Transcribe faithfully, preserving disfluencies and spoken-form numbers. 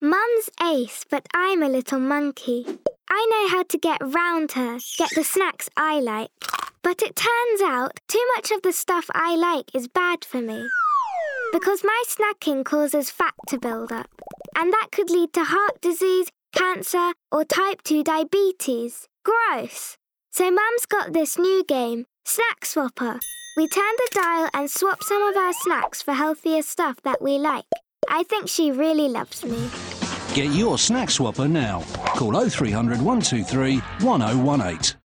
Mum's ace, but I'm a little monkey. I know how to get round her, get the snacks I like. But it turns out too much of the stuff I like is bad for me. Because my snacking causes fat to build up. And that could lead to heart disease, cancer, or type two diabetes. Gross! So Mum's got this new game, Snack Swapper. We turn the dial and swap some of our snacks for healthier stuff that we like. I think she really loves me. Get your Snack Swapper now. Call oh three hundred, one two three, one oh one eight.